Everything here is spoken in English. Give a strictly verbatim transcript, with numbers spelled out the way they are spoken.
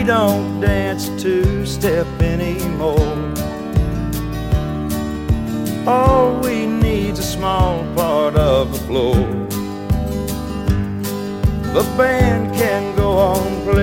don't dance two-step anymore. All we need's a small part of the floor. The band can go on playing